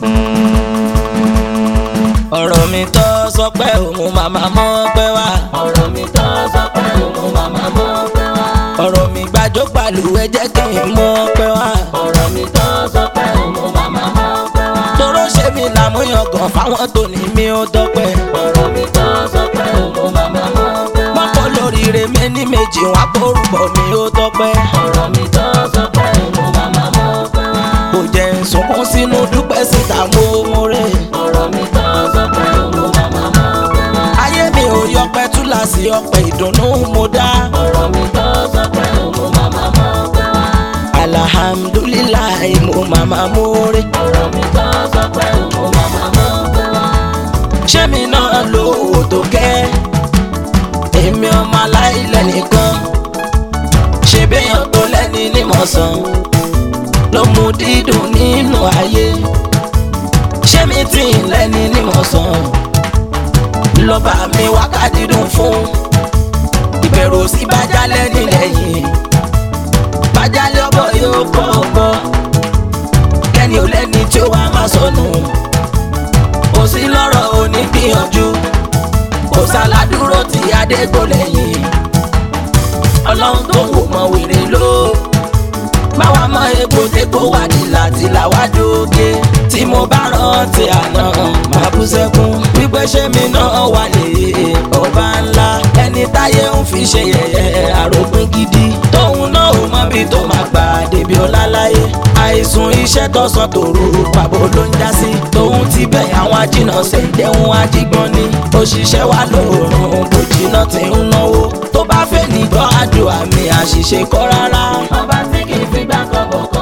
ọ̀rọ̀ mi tó sọ pé òun màmá mọ́ pé wá. ọ̀rọ̀ mi tó sọ pé òun màmá mọ́ pé wá. ọ̀rọ̀ mi gbàjọ́ pàlù ẹ jẹ́ kí n mọ̀ pé wá. ọ̀rọ̀ mi tó sọ pé òun màmá mọ́ pé wá. toró ṣe mi làmúyangàn fáwọn tó ní mi ó tọpẹ́. ọ̀rọ̀ mi tó sọ pé òun màmá mọ́ pé wá. mọ́kọ́ lóríire méní méjì wá kórúbọ mi ó tọpẹ́. ọ̀rọ̀ mi tó sọ pé òun màmá mọ́ pé wá. kò jẹ́ sunkún sínú dúpẹ́ síta mo mórè. ọ̀rọ̀ mi tó sọ pé òun màmá mọ́ pé wá. ayé mi ò yọpẹ́ túláàsì ọpẹ́ ìdùnnú mo dá. ọ̀rọ̀ mi tó sọ pé òun màmá mọ́ pé wá. alhamdulilayi mo màmá mórè. ọ̀rọ̀ mi tó sọ pé òun màmá mọ́ pé wá. ṣé mi náà lówó tó kẹ́ èmi ọmọ aláìlẹ̀ nìkan ṣe béèyàn tó lẹ́ni nímọ̀sán ló mú dídùn nínú ayé ṣé mi tí ń lẹ́ni nímọ̀sán lọ́ba mi wákàtí dùn fún ìbẹ̀rù sí bájálẹ̀ nílẹ̀yìn bájálẹ̀ ọbọ̀ yóò kọ́ ọgbọ́ kẹ́ni ò lẹ́ni tí ó wá máa sọnù kò sí lọ́rọ̀ onígbìyànjú kò sáládúró tí adégbò lẹ́yìn ọlọ́run tó wò mọ wèrè ló báwa mọ egbò dégbò wà tìlàtìlà wá dókè tí mo bá rántí àná máa bú sẹ́kún wípé ṣé mi náà wà lè ọba ńlá ẹni táyé ń fi ṣe yẹ̀yẹ́ àròpin gidi tóun náà ò mọ bí tó máa gbà débi ọlá láyé àìsùn iṣẹ́ tọ̀sán tòru pàbó ló ń já sí tóun ti bẹ̀ àwọn ajínàṣẹ́ ìdẹ́hùn ajígbọ́n ni òṣìṣẹ́ wa lóòrùn bòjìnà tí ń náwó tó bá fẹ́ ní gbọ́ àdúrà mi àṣìṣe kọ́ rárá. ọba tí kì í fi gbà kọ́ bọ̀ kọ́.